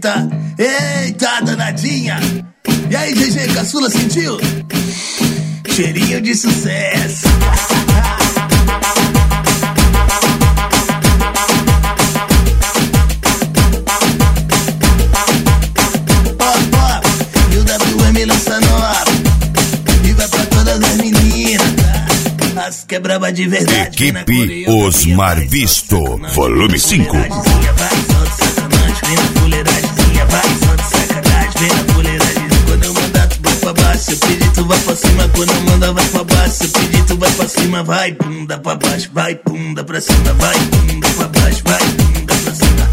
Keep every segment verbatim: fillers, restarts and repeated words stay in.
Eita, eita, danadinha. E aí, G G, caçula, sentiu? Cheirinho de sucesso. Ó, ó, e o W M lança nova e vai pra todas as meninas, tá? As que é braba de verdade. Equipe Osmar Visto, volume cinco. Vai, solta sacanagem, vem na fuleiragemzinha, vai, solta sacanagem, vem na fuleiragemzinha. Quando eu mandar, tu vai pra baixo, se eu pedir, tu vai pra cima. Quando eu mandar, vai pra baixo, se eu pedir, tu vai pra cima. Vai, bunda pra baixo, vai, bunda pra cima. Vai, bunda pra baixo, vai, bunda pra cima.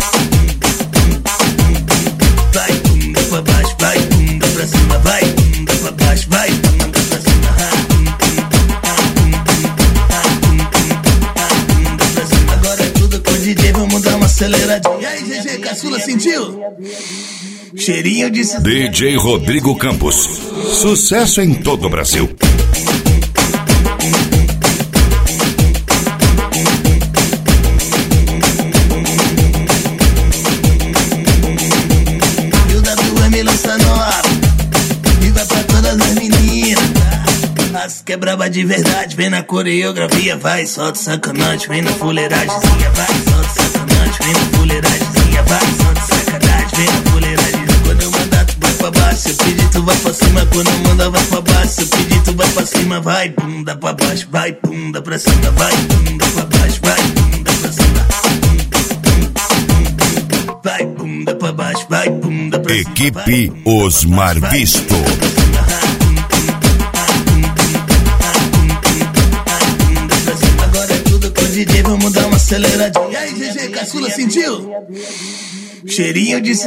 Vai, bunda pra baixo, vai, bunda pra cima. Vai, bunda pra baixo, vai, bunda pra cima. Agora é tudo com o D J, vamos dar uma aceleradinha. E aí, G G, caçula, sentiu? Cheirinho de... D J Rodrigo Campos, sucesso em todo o Brasil. E o W M lança nova e vai pra todas as meninas, tá? As que é braba de verdade, vem na coreografia. Vai, solta sacanagem, vem na fuleiragemzinha. Vai, solta sacanagem, vem na fuleiragemzinha. Vai, solta sacanagem, vem na fuleiragemzinha. Quando eu mandar, tu vai pra baixo, se eu pedir, tu vai pra cima. Quando eu mandar, vai pra baixo, se eu pedir, tu vai pra cima. Vai, bunda pra baixo, vai, bunda pra cima. Vai, bunda pra baixo, vai, bunda pra cima. Vai, bunda pra baixo, vai, bunda pra cima. Equipe Osmar Visto. Agora é tudo com o D J, vamos dar uma aceleradinha. E aí, G G, caçula, sentiu? Cheirinho de...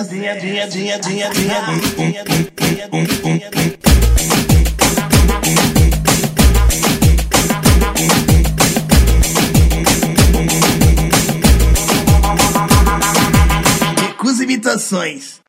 Recusa imitações.